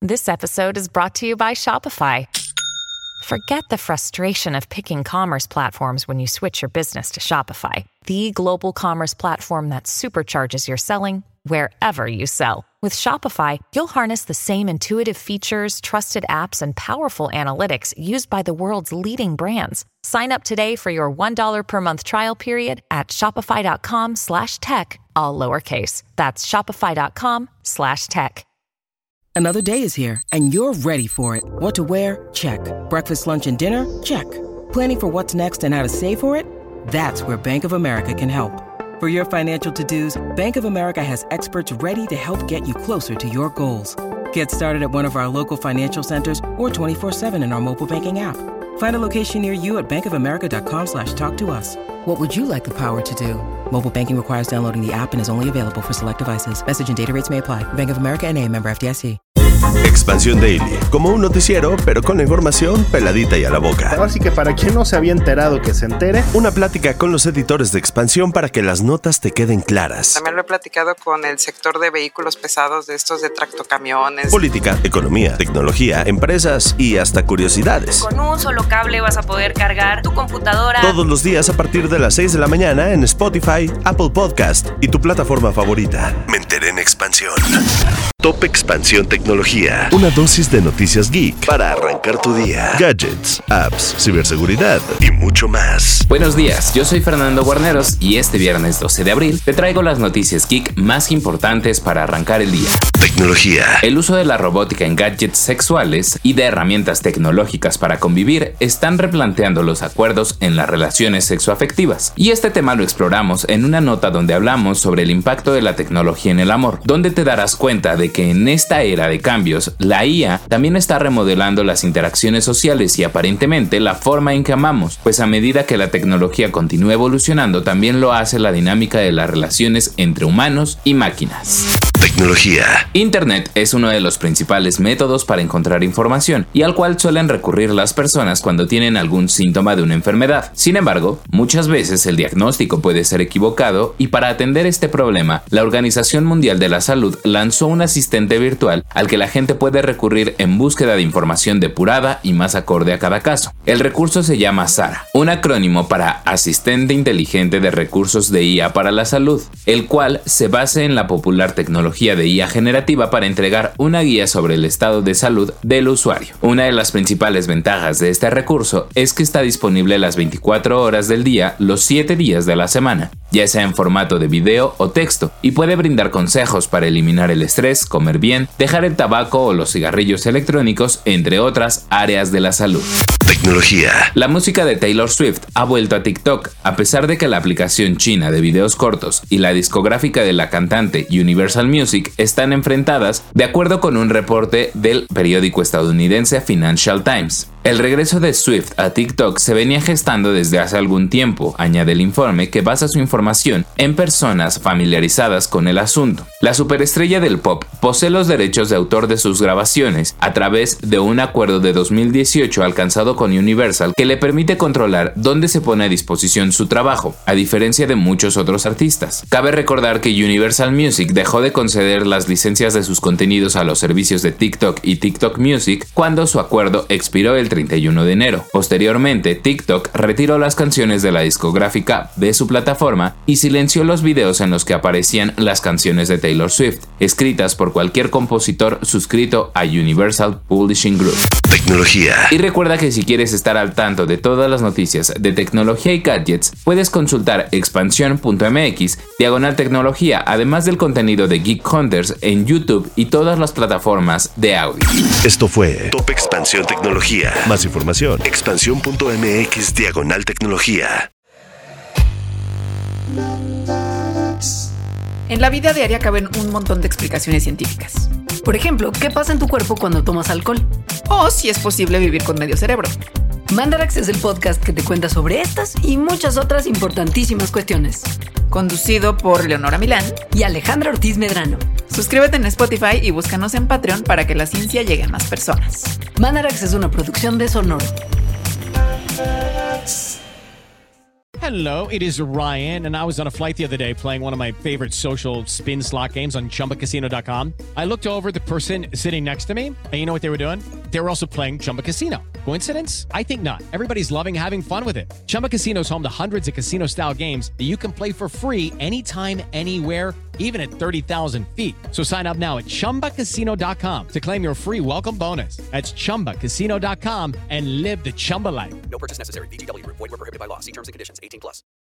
This episode is brought to you by Shopify. Forget the frustration of picking commerce platforms when you switch your business to Shopify, the global commerce platform that supercharges your selling wherever you sell. With Shopify, you'll harness the same intuitive features, trusted apps, and powerful analytics used by the world's leading brands. Sign up today for your $1 per month trial period at shopify.com/tech, all lowercase. That's shopify.com/tech. Another day is here, and you're ready for it. What to wear? Check. Breakfast, lunch, and dinner? Check. Planning for what's next and how to save for it? That's where Bank of America can help. For your financial to-dos, Bank of America has experts ready to help get you closer to your goals. Get started at one of our local financial centers or 24/7 in our mobile banking app. Find a location near you at bankofamerica.com/talktous. What would you like the power to do? Mobile banking requires downloading the app and is only available for select devices. Message and data rates may apply. Bank of America N.A., member FDIC. Expansión Daily, como un noticiero, pero con la información peladita y a la boca. Así que para quien no se había enterado que se entere. Una plática con los editores de Expansión para que las notas te queden claras. También lo he platicado con el sector de vehículos pesados, de estos de tractocamiones. Política, economía, tecnología, empresas y hasta curiosidades. Con un solo cable vas a poder cargar tu computadora. Todos los días a partir de las 6 de la mañana en Spotify, Apple Podcast y tu plataforma favorita. Me enteré en Expansión. Top Expansión Tecnología. Una dosis de noticias geek para arrancar tu día. Gadgets, apps, ciberseguridad y mucho más. Buenos días, yo soy Fernando Guarneros y este viernes 12 de abril te traigo las noticias geek más importantes para arrancar el día. Tecnología. El uso de la robótica en gadgets sexuales y de herramientas tecnológicas para convivir están replanteando los acuerdos en las relaciones sexoafectivas. Y este tema lo exploramos en una nota donde hablamos sobre el impacto de la tecnología en el amor, donde te darás cuenta de que en esta era de cambios, la IA también está remodelando las interacciones sociales y aparentemente la forma en que amamos, pues a medida que la tecnología continúa evolucionando, también lo hace la dinámica de las relaciones entre humanos y máquinas. Tecnología. Internet es uno de los principales métodos para encontrar información y al cual suelen recurrir las personas cuando tienen algún síntoma de una enfermedad. Sin embargo, muchas veces el diagnóstico puede ser equivocado y para atender este problema, la Organización Mundial de la Salud lanzó un asistente virtual al que la gente puede recurrir en búsqueda de información depurada y más acorde a cada caso. El recurso se llama SARA, un acrónimo para Asistente Inteligente de Recursos de IA para la Salud, el cual se basa en la popular tecnología de IA generativa para entregar una guía sobre el estado de salud del usuario. Una de las principales ventajas de este recurso es que está disponible las 24 horas del día, los 7 días de la semana, ya sea en formato de video o texto, y puede brindar consejos para eliminar el estrés, comer bien, dejar el tabaco o los cigarrillos electrónicos, entre otras áreas de la salud. Tecnología. La música de Taylor Swift ha vuelto a TikTok, a pesar de que la aplicación china de videos cortos y la discográfica de la cantante Universal Music están enfrentadas, de acuerdo con un reporte del periódico estadounidense Financial Times. El regreso de Swift a TikTok se venía gestando desde hace algún tiempo, añade el informe, que basa su información en personas familiarizadas con el asunto. La superestrella del pop posee los derechos de autor de sus grabaciones a través de un acuerdo de 2018 alcanzado con Universal que le permite controlar dónde se pone a disposición su trabajo, a diferencia de muchos otros artistas. Cabe recordar que Universal Music dejó de conceder las licencias de sus contenidos a los servicios de TikTok y TikTok Music cuando su acuerdo expiró el 31 de enero. Posteriormente, TikTok retiró las canciones de la discográfica de su plataforma y silenció los videos en los que aparecían las canciones de Taylor Swift, escritas por cualquier compositor suscrito a Universal Publishing Group. Tecnología. Y recuerda que si quieres estar al tanto de todas las noticias de tecnología y gadgets, puedes consultar expansión.mx/tecnología, además del contenido de Geek Hunters en YouTube y todas las plataformas de audio. Esto fue Top Expansión Tecnología. Más información, expansión.mx/tecnología. En la vida diaria caben un montón de explicaciones científicas. Por ejemplo, ¿qué pasa en tu cuerpo cuando tomas alcohol? O si es posible vivir con medio cerebro. Mandarax es el podcast que te cuenta sobre estas y muchas otras importantísimas cuestiones. Conducido por Leonora Milán y Alejandra Ortiz Medrano. Suscríbete en Spotify y búscanos en Patreon para que la ciencia llegue a más personas. Mandarax es una producción de Sonoro. Hello, it is Ryan, and I was on a flight the other day playing one of my favorite social spin slot games on ChumbaCasino.com. I looked over at the person sitting next to me, and you know what they were doing? They were also playing Chumba Casino. Coincidence? I think not. Everybody's loving having fun with it. Chumba Casino is home to hundreds of casino-style games that you can play for free anytime, anywhere, even at 30,000 feet. So sign up now at ChumbaCasino.com to claim your free welcome bonus. That's ChumbaCasino.com and live the Chumba life. No purchase necessary. VGW Group. Void where prohibited by law. See terms and conditions. 18+.